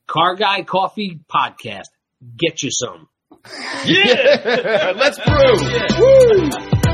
Car Guy Coffee Podcast. Get you some. Yeah! Let's brew! Yeah. Woo!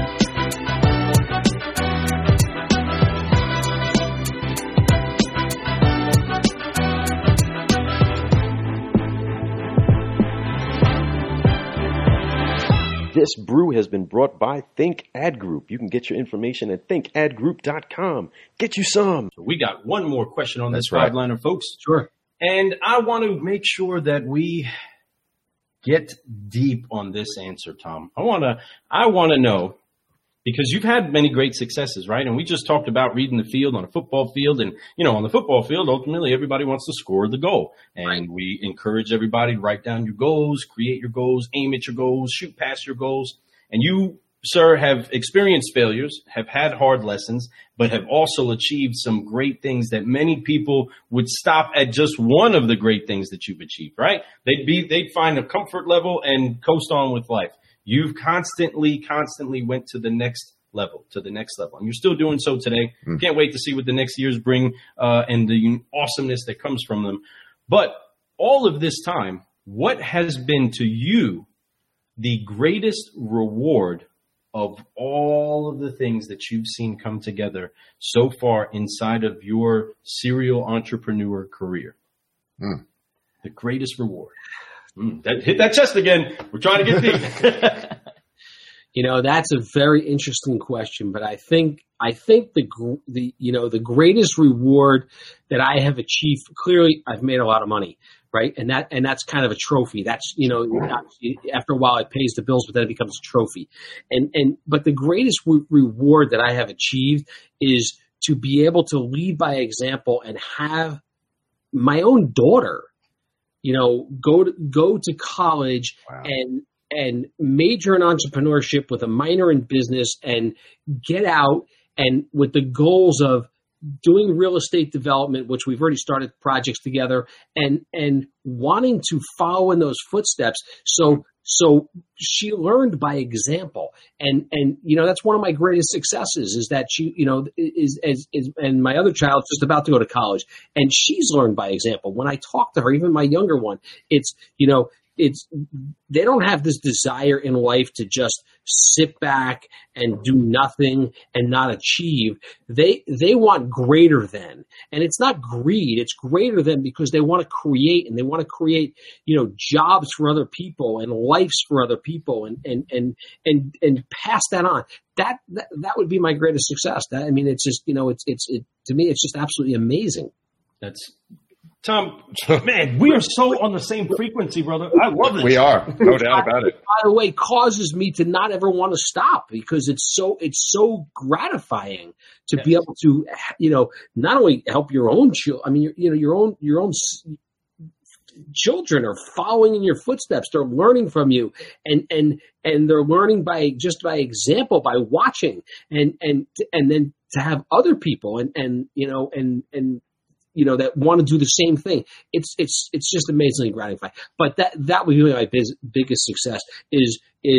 This brew has been brought by Think Ad Group. You can get your information at thinkadgroup.com. Get you some. We got one more question on this That's right. five-liner, folks. Sure. And I want to make sure that we get deep on this answer, Tom. I want to know, because you've had many great successes, right? And we just talked about reading the field on a football field. And, you know, on the football field, ultimately, everybody wants to score the goal. And we encourage everybody to write down your goals, create your goals, aim at your goals, shoot past your goals. And you, sir, have experienced failures, have had hard lessons, but have also achieved some great things that many people would stop at just one of the great things that you've achieved, right? They'd find a comfort level and coast on with life. You've constantly went to the next level, and you're still doing so today. Can't wait to see what the next years bring and the awesomeness that comes from them. But all of this time, what has been to you the greatest reward of all of the things that you've seen come together so far inside of your serial entrepreneur career? The greatest reward. Hit that chest again. We're trying to get deep. You know, that's a very interesting question, but I think the greatest reward that I have achieved, clearly I've made a lot of money, right? And that's kind of a trophy. That's, you know, after a while it pays the bills, but then it becomes a trophy. But the greatest reward that I have achieved is to be able to lead by example and have my own daughter, you know, go to college and major in entrepreneurship with a minor in business and get out and with the goals of doing real estate development, which we've already started projects together, and wanting to follow in those footsteps. So she learned by example. And you know, that's one of my greatest successes is that she, you know, and my other child's just about to go to college and she's learned by example. When I talk to her, even my younger one, it's, you know, they don't have this desire in life to just sit back and do nothing and not achieve. They want greater than, and it's not greed. It's greater than because they want to create, and they want to create, you know, jobs for other people and lives for other people and pass that on. That would be my greatest success. I mean, it's just, you know, it's to me, it's just absolutely amazing. That's Tom, man, we are so on the same frequency, brother. I love it. We are. No doubt about it. By the way, causes me to not ever want to stop because it's so gratifying to be able to, you know, not only help your own children. I mean, you know, your own children are following in your footsteps. They're learning from you, and they're learning by example, by watching, and then to have other people and you know and you know, that want to do the same thing. It's just amazingly gratifying. But that would be my biggest success is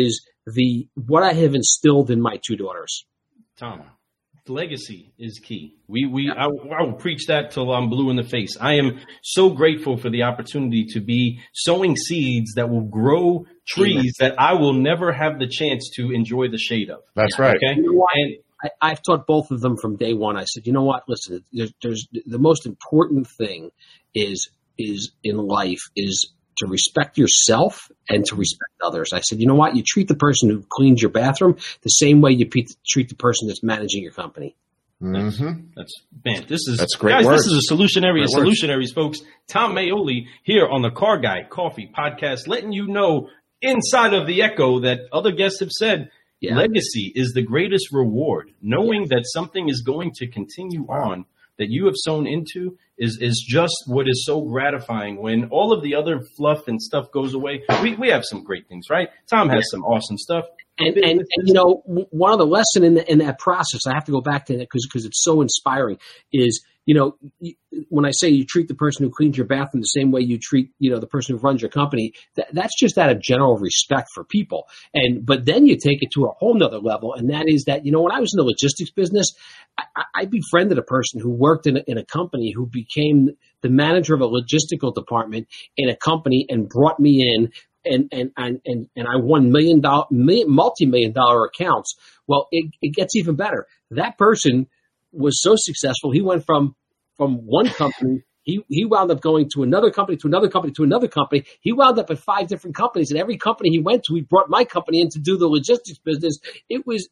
what I have instilled in my two daughters. Tom, legacy is key. I will preach that till I'm blue in the face. I am so grateful for the opportunity to be sowing seeds that will grow trees that I will never have the chance to enjoy the shade of. That's right. Okay. You know what? I've taught both of them from day one. I said, you know what? Listen, there's the most important thing is in life is to respect yourself and to respect others. I said, you know what? You treat the person who cleans your bathroom the same way you treat the person that's managing your company. That's That's great guys. words. This is a solutionary of Great words. solutionaries, folks. Tom Maioli here on the Car Guy Coffee Podcast, letting you know inside of the echo that other guests have said. Yeah. Legacy is the greatest reward. Knowing that something is going to continue on that you have sown into is just what is so gratifying when all of the other fluff and stuff goes away. We have some great things, right? Tom has some awesome stuff. And you know, one of the lessons in that process, I have to go back to that because it's so inspiring, is, you know, when I say you treat the person who cleans your bathroom the same way you treat, you know, the person who runs your company, that's just out of general respect for people. But then you take it to a whole nother level, and that is that, you know, when I was in the logistics business, I befriended a person who worked in a company who became the manager of a logistical department in a company and brought me in. And I won multi-million-dollar accounts. Well, it gets even better. That person was so successful. He went from one company. He wound up going to another company, to another company, to another company. He wound up at 5 different companies, and every company he went to, he brought my company in to do the logistics business. It was,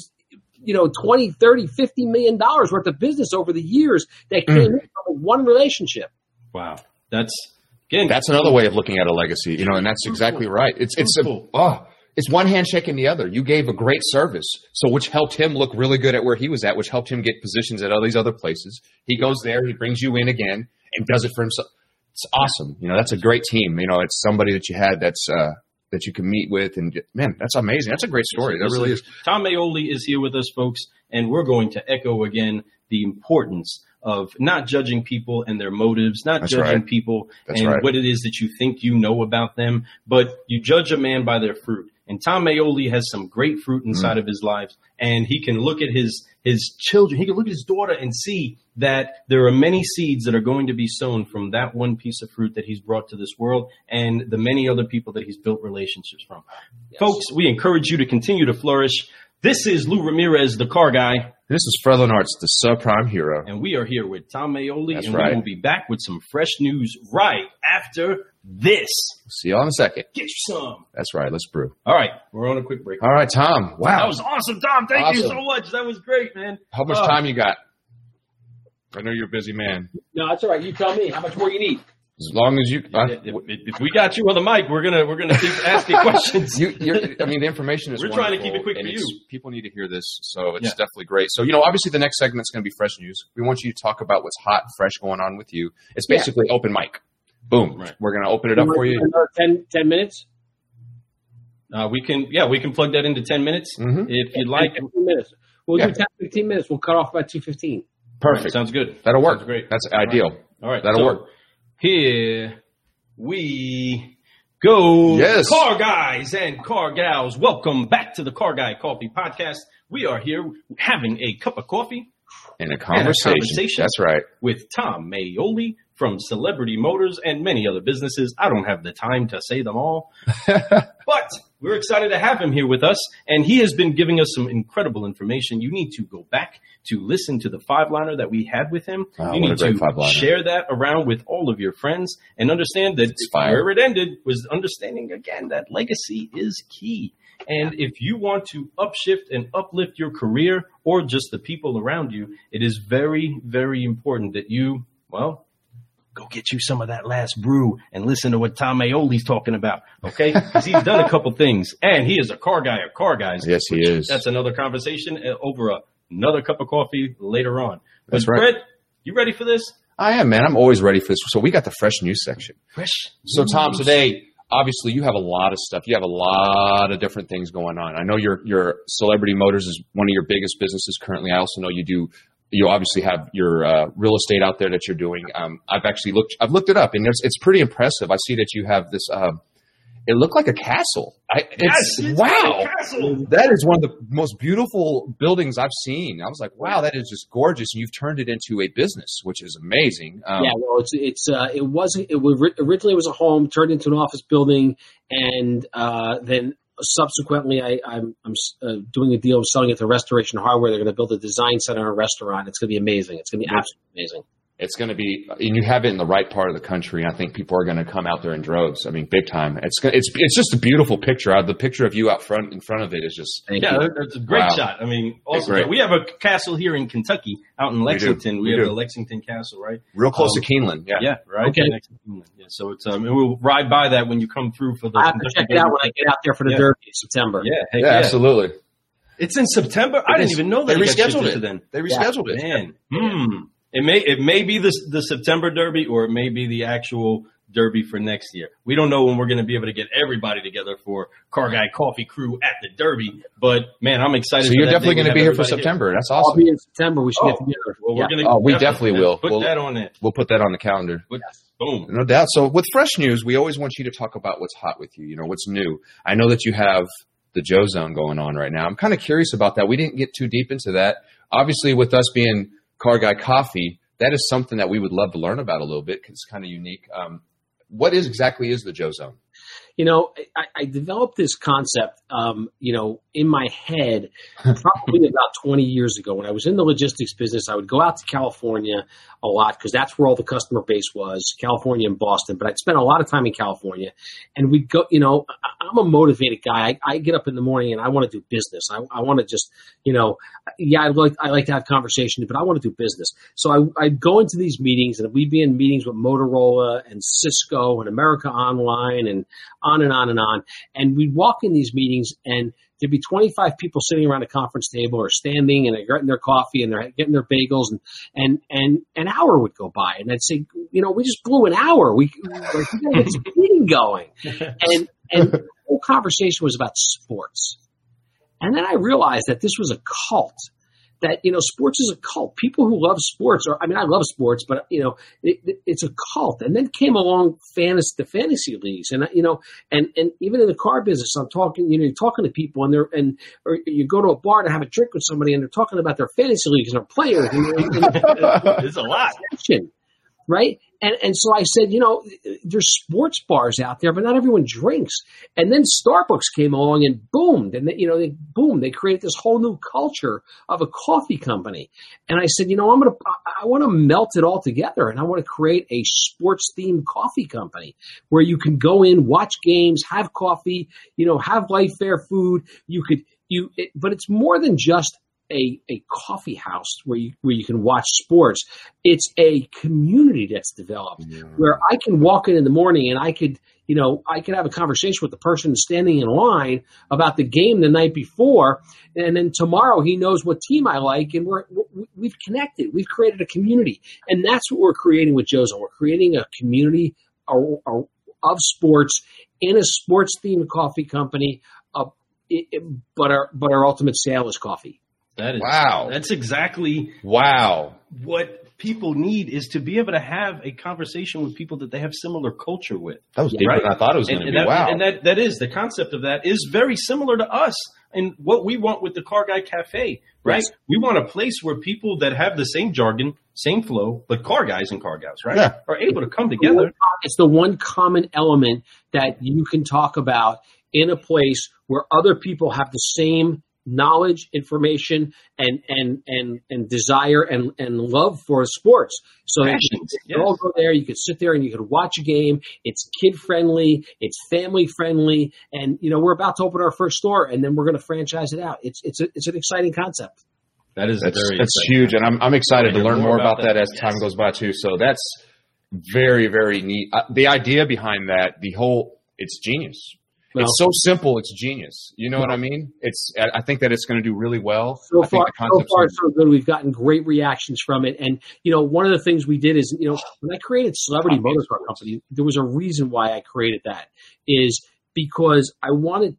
$20, $30, $50 million worth of business over the years that came in from one relationship. Wow. That's another way of looking at a legacy, and that's exactly right. It's one handshake and the other. You gave a great service, so which helped him look really good at where he was at, which helped him get positions at all these other places. He goes there, he brings you in again, and does it for himself. It's awesome. That's a great team. It's somebody that you had that you can meet with, and man, that's amazing. That's a great story. That really is. Tom Maioli is here with us, folks, and we're going to echo again the importance of not judging people and their motives, not judging people and what it is that you think you know about them, but you judge a man by their fruit. And Tom Maioli has some great fruit inside of his life, and he can look at his children. He can look at his daughter and see that there are many seeds that are going to be sown from that one piece of fruit that he's brought to this world and the many other people that he's built relationships from. Yes. Folks, we encourage you to continue to flourish. This is Lou Ramirez, the car guy. This is Fred Lenartz, the subprime hero. And we are here with Tom Maioli, That's and right. we will be back with some fresh news right after this. See you all in a second. Get you some. That's right. Let's brew. All right. We're on a quick break. All right, Tom. Wow. That was awesome, Tom. Thank you so much. That was great, man. How much time you got? I know you're a busy man. No, that's all right. You tell me. How much more you need? As long as you, if we got you on the mic, we're gonna keep asking questions. The information is. We're wonderful, trying to keep it quick for you. People need to hear this, so it's definitely great. So obviously the next segment's going to be fresh news. We want you to talk about what's hot, fresh going on with you. It's basically open mic. Boom. Right. We're going to open it up for you. 10 minutes. We can plug that into 10 minutes if you'd like. 15 minutes. We'll do 10, 15 minutes. We'll cut off by 2:15. Perfect. Right, sounds good. That'll work. Sounds great. That's ideal. All right. That'll work. Here we go. Yes. Car guys and car gals, welcome back to the Car Guy Coffee Podcast. We are here having a cup of coffee and a conversation. That's right. With Tom Maioli from Celebrity Motors and many other businesses. I don't have the time to say them all, but we're excited to have him here with us. And he has been giving us some incredible information. You need to go back to listen to the 5-liner that we had with him. You need to share that around with all of your friends and understand that where it ended was understanding again that legacy is key. And if you want to upshift and uplift your career or just the people around you, it is very, very important that you, go get you some of that last brew and listen to what Tom Maioli's talking about, okay? Because he's done a couple things, and he is a car guy of car guys. Yes, he is. That's another conversation over another cup of coffee later on. That's right. Fred, you ready for this? I am, man. I'm always ready for this. So we got the fresh news section. So, Tom, today, obviously, you have a lot of stuff. You have a lot of different things going on. I know your Celebrity Motors is one of your biggest businesses currently. I also know you obviously have your real estate out there that you're doing. I've looked it up, and it's pretty impressive. I see that you have this. It looked like a castle. It's wow, a castle. That is one of the most beautiful buildings I've seen. I was like, wow, that is just gorgeous. And you've turned it into a business, which is amazing. Originally was a home, turned into an office building, and then. Subsequently, I'm doing a deal of selling it to Restoration Hardware. They're going to build a design center and a restaurant. It's going to be amazing. It's going to be absolutely amazing. It's going to be, and you have it in the right part of the country. And I think people are going to come out there in droves. I mean, big time. It's just a beautiful picture. The picture of you out front in front of it is just it's a great shot. I mean, also we have a castle here in Kentucky, out in Lexington. We have the Lexington Castle, right? Real close to Keeneland. Yeah, right. Okay. Next to Keeneland. Yeah, so it's we'll ride by that when you come through for the. I have to check it out when I get out there for the Derby in September. Yeah, absolutely. It's in September. I didn't even know that they rescheduled it. Then they rescheduled it. Man, It may be the September Derby, or it may be the actual Derby for next year. We don't know when we're going to be able to get everybody together for Car Guy Coffee Crew at the Derby. But man, I'm excited. So you're definitely going to be here for September. That's awesome. I'll be in September. We should get together. Well, we're going to. We definitely will. Put that on it. We'll put that on the calendar. Boom. No doubt. So with fresh news, we always want you to talk about what's hot with you. What's new. I know that you have the Joe Zone going on right now. I'm kind of curious about that. We didn't get too deep into that. Obviously, with us being Car Guy Coffee, that is something that we would love to learn about a little bit because it's kind of unique. What exactly is the Joe Zone? You know, I developed this concept, in my head probably about 20 years ago. When I was in the logistics business, I would go out to California a lot because that's where all the customer base was, California and Boston. But I'd spend a lot of time in California. And we'd go, I'm a motivated guy. I get up in the morning and I want to do business. I want to just, I like to have conversation, but I want to do business. So I'd go into these meetings, and we'd be in meetings with Motorola and Cisco and America Online and on and on and on. And we'd walk in these meetings, and there'd be 25 people sitting around a conference table or standing, and they're getting their coffee and they're getting their bagels, and an hour would go by, and I'd say, we just blew an hour. We gotta get this meeting going. And the whole conversation was about sports. And then I realized that this was a cult. That, sports is a cult. People who love sports, I love sports, but, it's a cult. And then came along the fantasy leagues. And, and even in the car business, I'm talking, you're talking to people or you go to a bar to have a drink with somebody and they're talking about their fantasy leagues and their players. There's a lot. Right? And so I said, there's sports bars out there, but not everyone drinks. And then Starbucks came along and boomed. And, they created this whole new culture of a coffee company. And I said, I want to melt it all together. And I want to create a sports themed coffee company where you can go in, watch games, have coffee, have light fair food. But it's more than just a coffee house where you can watch sports. It's a community that's developed where I can walk in the morning and I could have a conversation with the person standing in line about the game the night before, and then tomorrow he knows what team I like, and we've connected. We've created a community, and that's what we're creating with Joe Zone. We're creating a community of sports in a sports themed coffee company. But our ultimate sale is coffee. That is wow. That's exactly what people need, is to be able to have a conversation with people that they have similar culture with. That was deeper than I thought it was going to be. Wow. And that is the concept of that is very similar to us and what we want with the Car Guy Cafe, right? Yes. We want a place where people that have the same jargon, same flow, but car guys and car gals, right, are able to come together. It's the one common element that you can talk about in a place where other people have the same knowledge, information, and desire and love for sports. So you can all go there, you could sit there and you could watch a game. It's kid friendly, it's family friendly, and we're about to open our first store, and then we're going to franchise it out. It's an exciting concept. That's huge, and I'm excited to learn more about that as time goes by too. So that's very, very neat. The idea behind that, it's genius. Well, it's so simple. It's genius. You know what I mean? I think that it's going to do really well. So far, so good. We've gotten great reactions from it. And, one of the things we did is, when I created Celebrity Motorcar Company, there was a reason why I created that, is because I wanted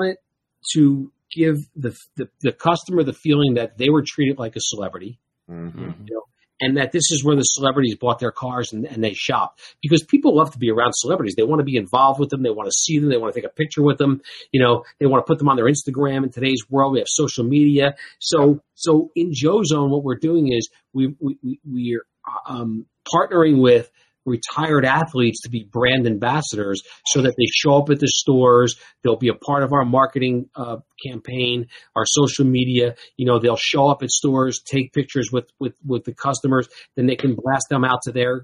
to give the customer the feeling that they were treated like a celebrity. Mm-hmm. And that this is where the celebrities bought their cars and they shop. Because people love to be around celebrities. They want to be involved with them. They want to see them. They want to take a picture with them. They want to put them on their Instagram. In today's world, we have social media. So in Joe Zone, what we're doing is we're partnering with retired athletes to be brand ambassadors so that they show up at the stores. They'll be a part of our marketing campaign, our social media. They'll show up at stores, take pictures with the customers. Then they can blast them out to their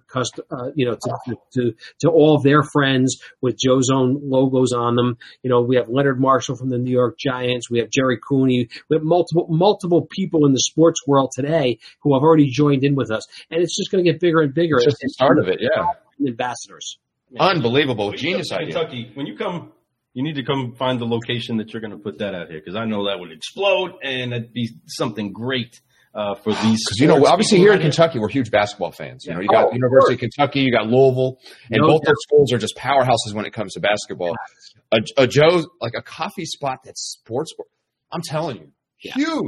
to all of their friends with Joe Zone logos on them. We have Leonard Marshall from the New York Giants. We have Jerry Cooney. We have multiple people in the sports world today who have already joined in with us, and it's just going to get bigger and bigger. It's just the start of it, yeah. Ambassadors. Unbelievable. Genius idea. Kentucky, when you come, you need to come find the location that you're going to put that out here, because I know that would explode and that'd be something great for these. Because obviously here in Kentucky, we're huge basketball fans. You got University of Kentucky, you got Louisville, and both those schools are just powerhouses when it comes to basketball. A Joe's, like a coffee spot that's sports. I'm telling you, huge.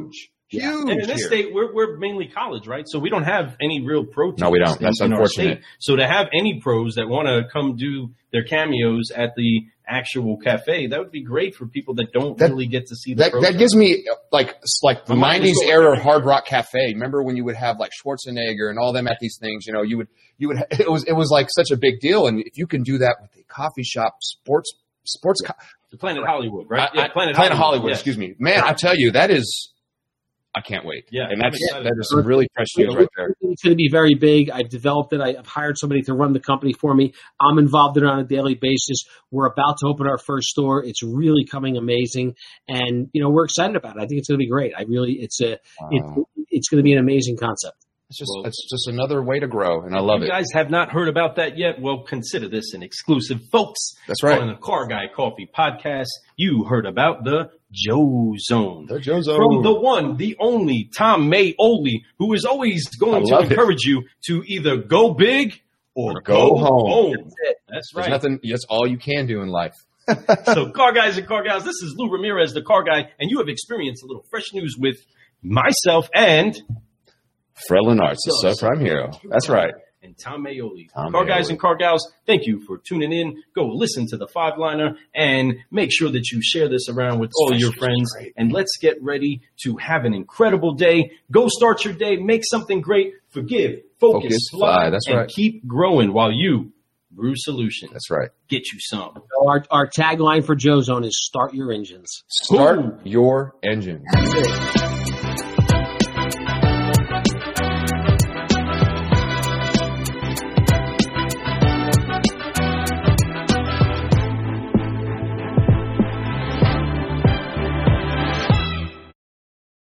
Huge. And in this here. state, we're mainly college, right? So we don't have any real pro teams. No, we don't. That's in our unfortunate. state. So to have any pros that want to come do their cameos at the actual cafe, that would be great for people that don't really get to see the pros. That gives me like the mind is 90s going era right Hard Rock Cafe. Remember when you would have like Schwarzenegger and all them at these things? You know, you would it was like such a big deal. And if you can do that with a coffee shop, sports. The Planet Hollywood, right? Planet Hollywood. yes. Excuse me, man. I tell you, that is. I can't wait. Yeah, and I'm that excited. is some really fresh news right there. It's going to be very big. I've developed it. I've hired somebody to run the company for me. I'm involved in it on a daily basis. We're about to open our first store. It's really coming amazing, and we're excited about it. I think it's going to be great. It's going to be an amazing concept. It's just another way to grow, and I love it. If you guys have not heard about that yet, well, consider this an exclusive, folks. That's right. On the Car Guy Coffee podcast, you heard about the Joe Zone. The Joe Zone. From the one, the only, Tom Maioli, who is always going to encourage you to either go big or go home. That's right. There's nothing. That's all you can do in life. So, car guys and car gals, this is Lou Ramirez, the Car Guy, and you have experienced a little fresh news with myself and Fred Lenartz, the subprime hero. That's right. And Tom Maioli. Car guys and car gals, thank you for tuning in. Go listen to the 5-liner and make sure that you share this around with all your friends. And let's get ready to have an incredible day. Go start your day. Make something great. Forgive, focus, fly. That's and right. keep growing while you brew solutions. That's right. Get you some. Our tagline for Joe Zone is "Start your engines." Start your engine. That's it.